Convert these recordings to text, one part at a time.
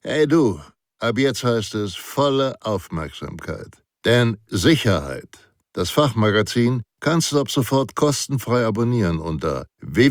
Hey du, ab jetzt heißt es volle Aufmerksamkeit. Denn Sicherheit, das Fachmagazin, kannst du ab sofort kostenfrei abonnieren unter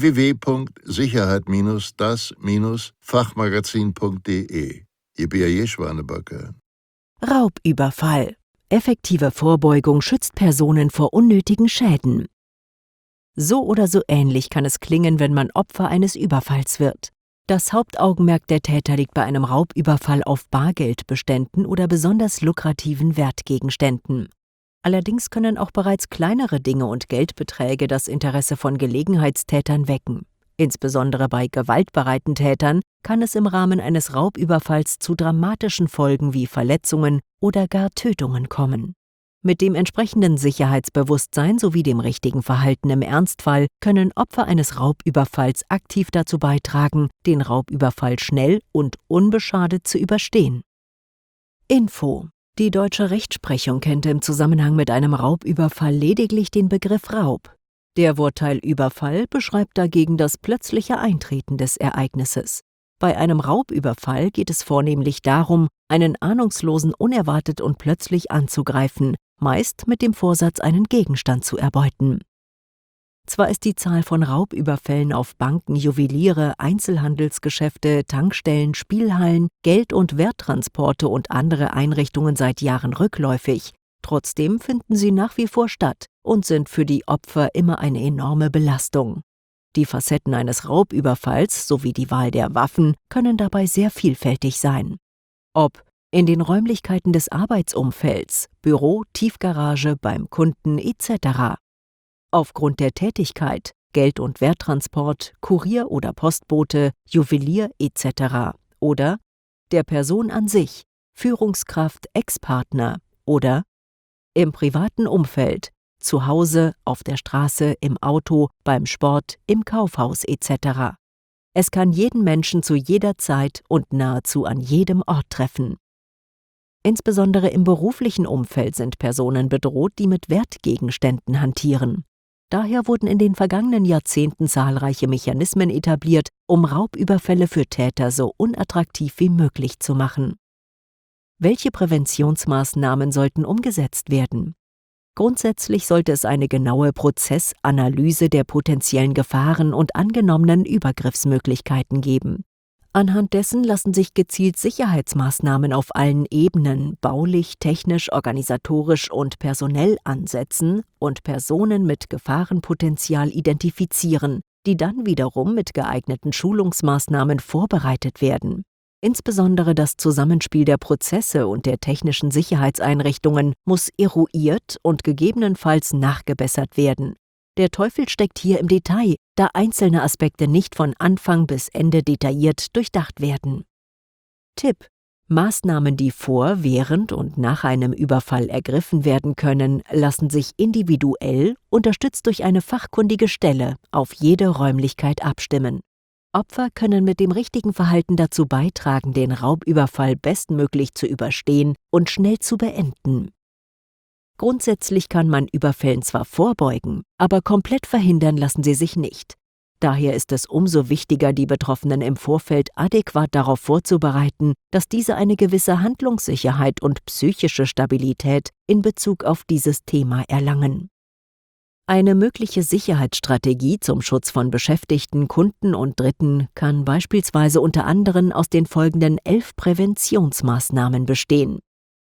www.sicherheit-das-fachmagazin.de. Ihr B.A.J. Schwanebacke. Raubüberfall. Effektive Vorbeugung schützt Personen vor unnötigen Schäden. So oder so ähnlich kann es klingen, wenn man Opfer eines Überfalls wird. Das Hauptaugenmerk der Täter liegt bei einem Raubüberfall auf Bargeldbeständen oder besonders lukrativen Wertgegenständen. Allerdings können auch bereits kleinere Dinge und Geldbeträge das Interesse von Gelegenheitstätern wecken. Insbesondere bei gewaltbereiten Tätern kann es im Rahmen eines Raubüberfalls zu dramatischen Folgen wie Verletzungen oder gar Tötungen kommen. Mit dem entsprechenden Sicherheitsbewusstsein sowie dem richtigen Verhalten im Ernstfall können Opfer eines Raubüberfalls aktiv dazu beitragen, den Raubüberfall schnell und unbeschadet zu überstehen. Info: Die deutsche Rechtsprechung kennt im Zusammenhang mit einem Raubüberfall lediglich den Begriff Raub. Der Wortteil Überfall beschreibt dagegen das plötzliche Eintreten des Ereignisses. Bei einem Raubüberfall geht es vornehmlich darum, einen Ahnungslosen unerwartet und plötzlich anzugreifen, meist mit dem Vorsatz, einen Gegenstand zu erbeuten. Zwar ist die Zahl von Raubüberfällen auf Banken, Juweliere, Einzelhandelsgeschäfte, Tankstellen, Spielhallen, Geld- und Werttransporte und andere Einrichtungen seit Jahren rückläufig, trotzdem finden sie nach wie vor statt und sind für die Opfer immer eine enorme Belastung. Die Facetten eines Raubüberfalls sowie die Wahl der Waffen können dabei sehr vielfältig sein. Ob in den Räumlichkeiten des Arbeitsumfelds, Büro, Tiefgarage, beim Kunden etc. Aufgrund der Tätigkeit, Geld- und Werttransport, Kurier oder Postbote, Juwelier etc. Oder der Person an sich, Führungskraft, Ex-Partner oder im privaten Umfeld, zu Hause, auf der Straße, im Auto, beim Sport, im Kaufhaus etc. Es kann jeden Menschen zu jeder Zeit und nahezu an jedem Ort treffen. Insbesondere im beruflichen Umfeld sind Personen bedroht, die mit Wertgegenständen hantieren. Daher wurden in den vergangenen Jahrzehnten zahlreiche Mechanismen etabliert, um Raubüberfälle für Täter so unattraktiv wie möglich zu machen. Welche Präventionsmaßnahmen sollten umgesetzt werden? Grundsätzlich sollte es eine genaue Prozessanalyse der potenziellen Gefahren und angenommenen Übergriffsmöglichkeiten geben. Anhand dessen lassen sich gezielt Sicherheitsmaßnahmen auf allen Ebenen, baulich, technisch, organisatorisch und personell ansetzen und Personen mit Gefahrenpotenzial identifizieren, die dann wiederum mit geeigneten Schulungsmaßnahmen vorbereitet werden. Insbesondere das Zusammenspiel der Prozesse und der technischen Sicherheitseinrichtungen muss eruiert und gegebenenfalls nachgebessert werden. Der Teufel steckt hier im Detail, da einzelne Aspekte nicht von Anfang bis Ende detailliert durchdacht werden. Tipp: Maßnahmen, die vor, während und nach einem Überfall ergriffen werden können, lassen sich individuell, unterstützt durch eine fachkundige Stelle, auf jede Räumlichkeit abstimmen. Opfer können mit dem richtigen Verhalten dazu beitragen, den Raubüberfall bestmöglich zu überstehen und schnell zu beenden. Grundsätzlich kann man Überfällen zwar vorbeugen, aber komplett verhindern lassen sie sich nicht. Daher ist es umso wichtiger, die Betroffenen im Vorfeld adäquat darauf vorzubereiten, dass diese eine gewisse Handlungssicherheit und psychische Stabilität in Bezug auf dieses Thema erlangen. Eine mögliche Sicherheitsstrategie zum Schutz von Beschäftigten, Kunden und Dritten kann beispielsweise unter anderem aus den folgenden 11 Präventionsmaßnahmen bestehen.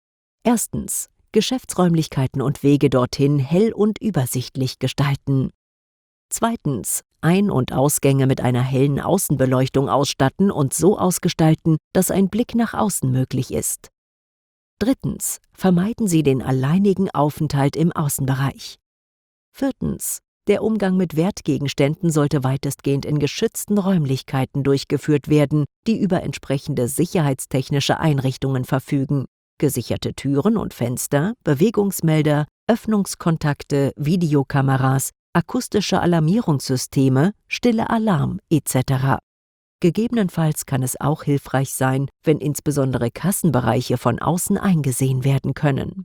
Erstens: Geschäftsräumlichkeiten und Wege dorthin hell und übersichtlich gestalten. Zweitens: Ein- und Ausgänge mit einer hellen Außenbeleuchtung ausstatten und so ausgestalten, dass ein Blick nach außen möglich ist. Drittens: Vermeiden Sie den alleinigen Aufenthalt im Außenbereich. Viertens: Der Umgang mit Wertgegenständen sollte weitestgehend in geschützten Räumlichkeiten durchgeführt werden, die über entsprechende sicherheitstechnische Einrichtungen verfügen. Gesicherte Türen und Fenster, Bewegungsmelder, Öffnungskontakte, Videokameras, akustische Alarmierungssysteme, stille Alarm etc. Gegebenenfalls kann es auch hilfreich sein, wenn insbesondere Kassenbereiche von außen eingesehen werden können.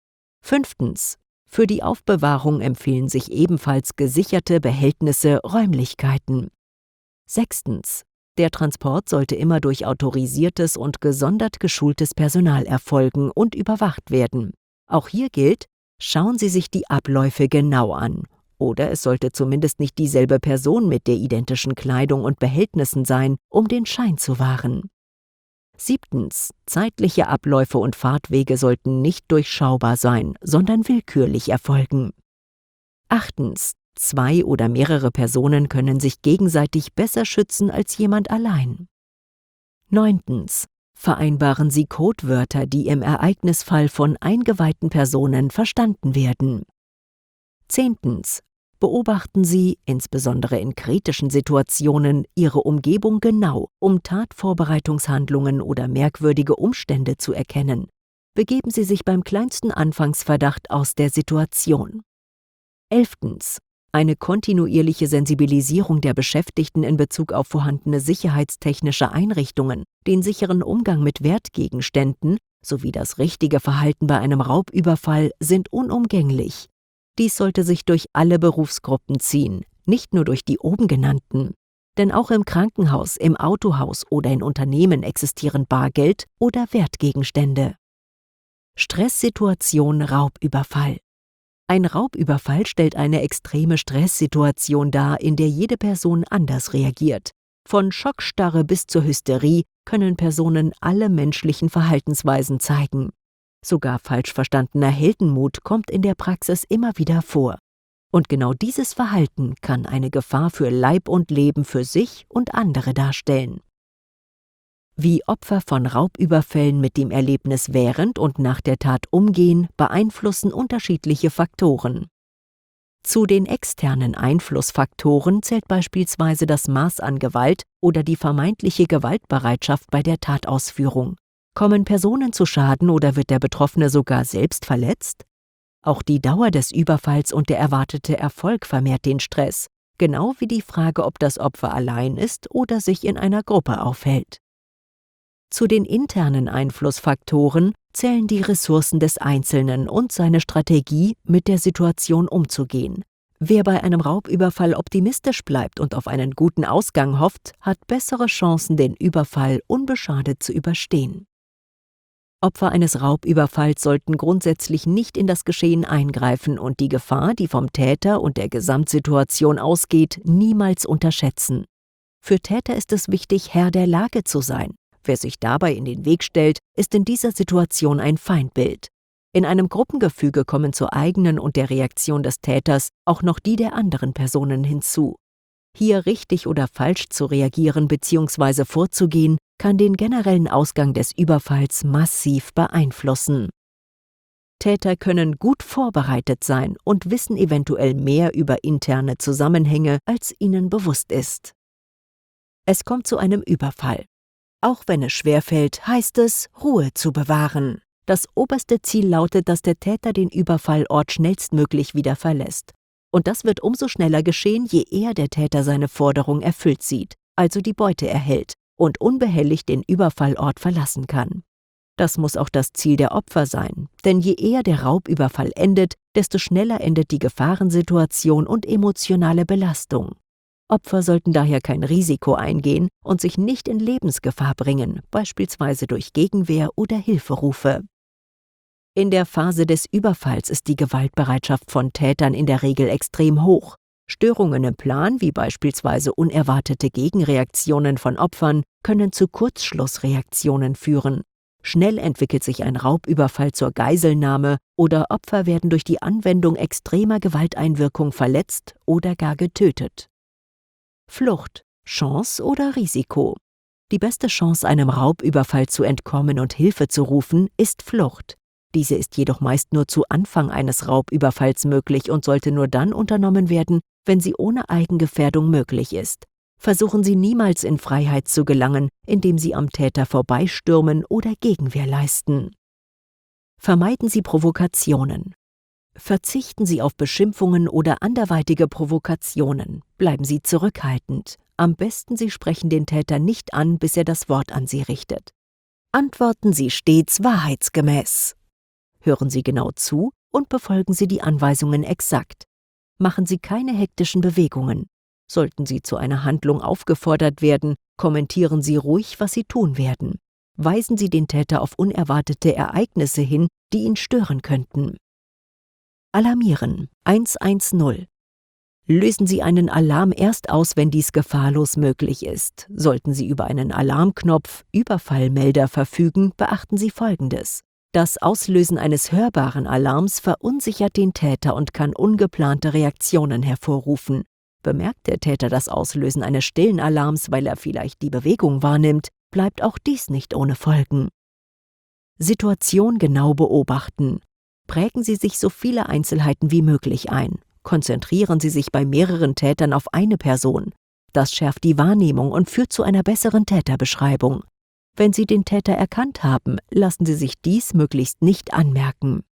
Fünftens: Für die Aufbewahrung empfehlen sich ebenfalls gesicherte Behältnisse, Räumlichkeiten. Sechstens: Der Transport sollte immer durch autorisiertes und gesondert geschultes Personal erfolgen und überwacht werden. Auch hier gilt, schauen Sie sich die Abläufe genau an. Oder es sollte zumindest nicht dieselbe Person mit der identischen Kleidung und Behältnissen sein, um den Schein zu wahren. 7. Zeitliche Abläufe und Fahrtwege sollten nicht durchschaubar sein, sondern willkürlich erfolgen. 8. 2 oder mehrere Personen können sich gegenseitig besser schützen als jemand allein. 9. Vereinbaren Sie Codewörter, die im Ereignisfall von eingeweihten Personen verstanden werden. 10. Beobachten Sie, insbesondere in kritischen Situationen, Ihre Umgebung genau, um Tatvorbereitungshandlungen oder merkwürdige Umstände zu erkennen. Begeben Sie sich beim kleinsten Anfangsverdacht aus der Situation. 11. Eine kontinuierliche Sensibilisierung der Beschäftigten in Bezug auf vorhandene sicherheitstechnische Einrichtungen, den sicheren Umgang mit Wertgegenständen sowie das richtige Verhalten bei einem Raubüberfall sind unumgänglich. Dies sollte sich durch alle Berufsgruppen ziehen, nicht nur durch die oben genannten. Denn auch im Krankenhaus, im Autohaus oder in Unternehmen existieren Bargeld oder Wertgegenstände. Stresssituation Raubüberfall. Ein Raubüberfall stellt eine extreme Stresssituation dar, in der jede Person anders reagiert. Von Schockstarre bis zur Hysterie können Personen alle menschlichen Verhaltensweisen zeigen. Sogar falsch verstandener Heldenmut kommt in der Praxis immer wieder vor. Und genau dieses Verhalten kann eine Gefahr für Leib und Leben für sich und andere darstellen. Wie Opfer von Raubüberfällen mit dem Erlebnis während und nach der Tat umgehen, beeinflussen unterschiedliche Faktoren. Zu den externen Einflussfaktoren zählt beispielsweise das Maß an Gewalt oder die vermeintliche Gewaltbereitschaft bei der Tatausführung. Kommen Personen zu Schaden oder wird der Betroffene sogar selbst verletzt? Auch die Dauer des Überfalls und der erwartete Erfolg vermehrt den Stress, genau wie die Frage, ob das Opfer allein ist oder sich in einer Gruppe aufhält. Zu den internen Einflussfaktoren zählen die Ressourcen des Einzelnen und seine Strategie, mit der Situation umzugehen. Wer bei einem Raubüberfall optimistisch bleibt und auf einen guten Ausgang hofft, hat bessere Chancen, den Überfall unbeschadet zu überstehen. Opfer eines Raubüberfalls sollten grundsätzlich nicht in das Geschehen eingreifen und die Gefahr, die vom Täter und der Gesamtsituation ausgeht, niemals unterschätzen. Für Täter ist es wichtig, Herr der Lage zu sein. Wer sich dabei in den Weg stellt, ist in dieser Situation ein Feindbild. In einem Gruppengefüge kommen zur eigenen und der Reaktion des Täters auch noch die der anderen Personen hinzu. Hier richtig oder falsch zu reagieren bzw. vorzugehen, kann den generellen Ausgang des Überfalls massiv beeinflussen. Täter können gut vorbereitet sein und wissen eventuell mehr über interne Zusammenhänge, als ihnen bewusst ist. Es kommt zu einem Überfall. Auch wenn es schwerfällt, heißt es, Ruhe zu bewahren. Das oberste Ziel lautet, dass der Täter den Überfallort schnellstmöglich wieder verlässt. Und das wird umso schneller geschehen, je eher der Täter seine Forderung erfüllt sieht, also die Beute erhält und unbehelligt den Überfallort verlassen kann. Das muss auch das Ziel der Opfer sein, denn je eher der Raubüberfall endet, desto schneller endet die Gefahrensituation und emotionale Belastung. Opfer sollten daher kein Risiko eingehen und sich nicht in Lebensgefahr bringen, beispielsweise durch Gegenwehr oder Hilferufe. In der Phase des Überfalls ist die Gewaltbereitschaft von Tätern in der Regel extrem hoch. Störungen im Plan, wie beispielsweise unerwartete Gegenreaktionen von Opfern, können zu Kurzschlussreaktionen führen. Schnell entwickelt sich ein Raubüberfall zur Geiselnahme oder Opfer werden durch die Anwendung extremer Gewalteinwirkung verletzt oder gar getötet. Flucht, Chance oder Risiko? Die beste Chance, einem Raubüberfall zu entkommen und Hilfe zu rufen, ist Flucht. Diese ist jedoch meist nur zu Anfang eines Raubüberfalls möglich und sollte nur dann unternommen werden, wenn sie ohne Eigengefährdung möglich ist. Versuchen Sie niemals in Freiheit zu gelangen, indem Sie am Täter vorbeistürmen oder Gegenwehr leisten. Vermeiden Sie Provokationen. Verzichten Sie auf Beschimpfungen oder anderweitige Provokationen. Bleiben Sie zurückhaltend. Am besten Sie sprechen den Täter nicht an, bis er das Wort an Sie richtet. Antworten Sie stets wahrheitsgemäß. Hören Sie genau zu und befolgen Sie die Anweisungen exakt. Machen Sie keine hektischen Bewegungen. Sollten Sie zu einer Handlung aufgefordert werden, Kommentieren Sie ruhig, was Sie tun werden. Weisen Sie den Täter auf unerwartete Ereignisse hin, die ihn stören könnten. Alarmieren 110. Lösen Sie einen Alarm erst aus, wenn dies gefahrlos möglich ist. Sollten Sie über einen Alarmknopf Überfallmelder verfügen, beachten Sie Folgendes. Das Auslösen eines hörbaren Alarms verunsichert den Täter und kann ungeplante Reaktionen hervorrufen. Bemerkt der Täter das Auslösen eines stillen Alarms, weil er vielleicht die Bewegung wahrnimmt, bleibt auch dies nicht ohne Folgen. Situation genau beobachten. Prägen Sie sich so viele Einzelheiten wie möglich ein. Konzentrieren Sie sich bei mehreren Tätern auf eine Person. Das schärft die Wahrnehmung und führt zu einer besseren Täterbeschreibung. Wenn Sie den Täter erkannt haben, lassen Sie sich dies möglichst nicht anmerken.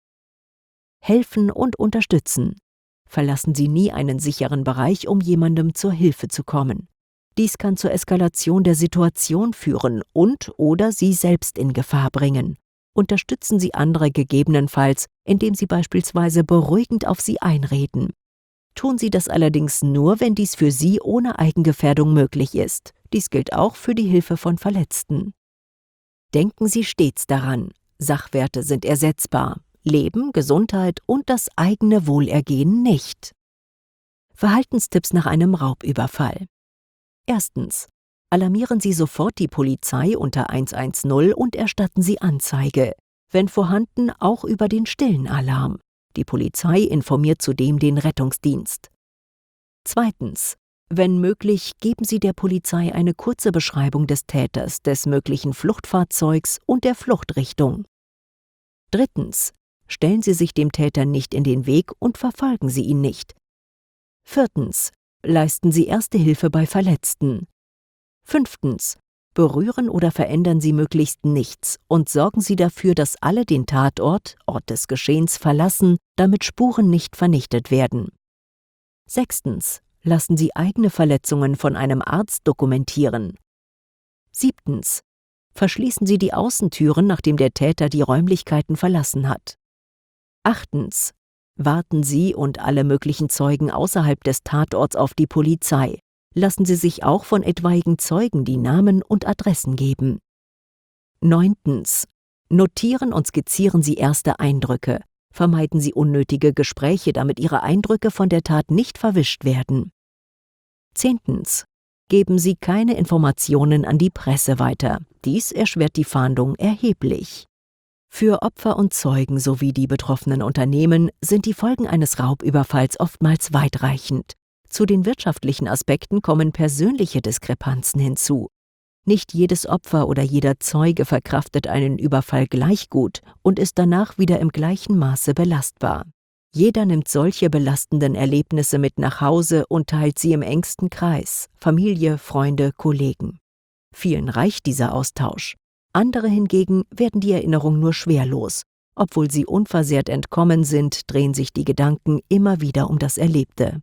Helfen und unterstützen. Verlassen Sie nie einen sicheren Bereich, um jemandem zur Hilfe zu kommen. Dies kann zur Eskalation der Situation führen und/oder Sie selbst in Gefahr bringen. Unterstützen Sie andere gegebenenfalls, indem Sie beispielsweise beruhigend auf sie einreden. Tun Sie das allerdings nur, wenn dies für Sie ohne Eigengefährdung möglich ist. Dies gilt auch für die Hilfe von Verletzten. Denken Sie stets daran, Sachwerte sind ersetzbar, Leben, Gesundheit und das eigene Wohlergehen nicht. Verhaltenstipps nach einem Raubüberfall. Erstens. Alarmieren Sie sofort die Polizei unter 110 und erstatten Sie Anzeige. Wenn vorhanden, auch über den stillen Alarm. Die Polizei informiert zudem den Rettungsdienst. Zweitens. Wenn möglich, geben Sie der Polizei eine kurze Beschreibung des Täters, des möglichen Fluchtfahrzeugs und der Fluchtrichtung. Drittens. Stellen Sie sich dem Täter nicht in den Weg und verfolgen Sie ihn nicht. Viertens. Leisten Sie Erste Hilfe bei Verletzten. Fünftens. Berühren oder verändern Sie möglichst nichts und sorgen Sie dafür, dass alle den Tatort, Ort des Geschehens, verlassen, damit Spuren nicht vernichtet werden. Sechstens. Lassen Sie eigene Verletzungen von einem Arzt dokumentieren. Siebtens. Verschließen Sie die Außentüren, nachdem der Täter die Räumlichkeiten verlassen hat. Achtens. Warten Sie und alle möglichen Zeugen außerhalb des Tatorts auf die Polizei. Lassen Sie sich auch von etwaigen Zeugen die Namen und Adressen geben. Neuntens. Notieren und skizzieren Sie erste Eindrücke. Vermeiden Sie unnötige Gespräche, damit Ihre Eindrücke von der Tat nicht verwischt werden. Zehntens. Geben Sie keine Informationen an die Presse weiter. Dies erschwert die Fahndung erheblich. Für Opfer und Zeugen sowie die betroffenen Unternehmen sind die Folgen eines Raubüberfalls oftmals weitreichend. Zu den wirtschaftlichen Aspekten kommen persönliche Diskrepanzen hinzu. Nicht jedes Opfer oder jeder Zeuge verkraftet einen Überfall gleich gut und ist danach wieder im gleichen Maße belastbar. Jeder nimmt solche belastenden Erlebnisse mit nach Hause und teilt sie im engsten Kreis, Familie, Freunde, Kollegen. Vielen reicht dieser Austausch. Andere hingegen werden die Erinnerung nur schwerlos. Obwohl sie unversehrt entkommen sind, drehen sich die Gedanken immer wieder um das Erlebte.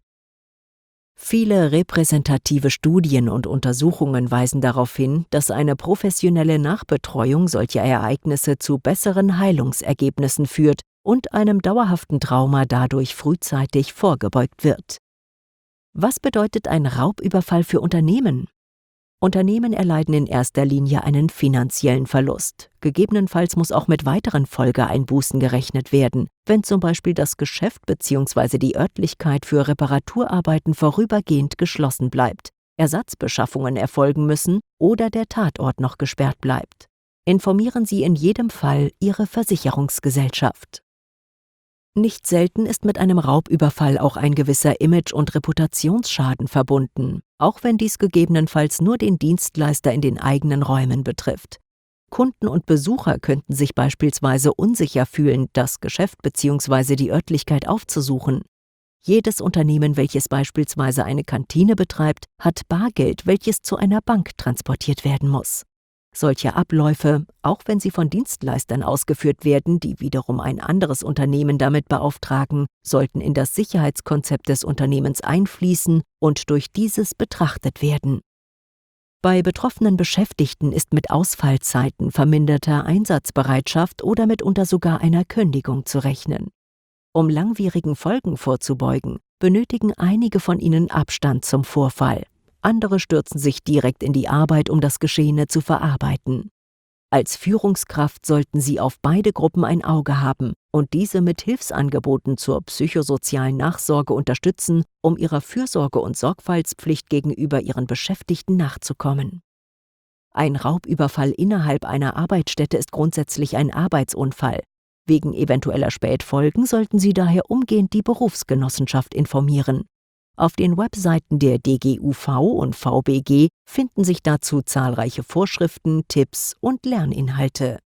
Viele repräsentative Studien und Untersuchungen weisen darauf hin, dass eine professionelle Nachbetreuung solcher Ereignisse zu besseren Heilungsergebnissen führt und einem dauerhaften Trauma dadurch frühzeitig vorgebeugt wird. Was bedeutet ein Raubüberfall für Unternehmen? Unternehmen erleiden in erster Linie einen finanziellen Verlust. Gegebenenfalls muss auch mit weiteren Folgeeinbußen gerechnet werden, wenn zum Beispiel das Geschäft bzw. die Örtlichkeit für Reparaturarbeiten vorübergehend geschlossen bleibt, Ersatzbeschaffungen erfolgen müssen oder der Tatort noch gesperrt bleibt. Informieren Sie in jedem Fall Ihre Versicherungsgesellschaft. Nicht selten ist mit einem Raubüberfall auch ein gewisser Image- und Reputationsschaden verbunden, auch wenn dies gegebenenfalls nur den Dienstleister in den eigenen Räumen betrifft. Kunden und Besucher könnten sich beispielsweise unsicher fühlen, das Geschäft bzw. die Örtlichkeit aufzusuchen. Jedes Unternehmen, welches beispielsweise eine Kantine betreibt, hat Bargeld, welches zu einer Bank transportiert werden muss. Solche Abläufe, auch wenn sie von Dienstleistern ausgeführt werden, die wiederum ein anderes Unternehmen damit beauftragen, sollten in das Sicherheitskonzept des Unternehmens einfließen und durch dieses betrachtet werden. Bei betroffenen Beschäftigten ist mit Ausfallzeiten, verminderter Einsatzbereitschaft oder mitunter sogar einer Kündigung zu rechnen. Um langwierigen Folgen vorzubeugen, benötigen einige von ihnen Abstand zum Vorfall. Andere stürzen sich direkt in die Arbeit, um das Geschehene zu verarbeiten. Als Führungskraft sollten Sie auf beide Gruppen ein Auge haben und diese mit Hilfsangeboten zur psychosozialen Nachsorge unterstützen, um ihrer Fürsorge- und Sorgfaltspflicht gegenüber Ihren Beschäftigten nachzukommen. Ein Raubüberfall innerhalb einer Arbeitsstätte ist grundsätzlich ein Arbeitsunfall. Wegen eventueller Spätfolgen sollten Sie daher umgehend die Berufsgenossenschaft informieren. Auf den Webseiten der DGUV und VBG finden sich dazu zahlreiche Vorschriften, Tipps und Lerninhalte.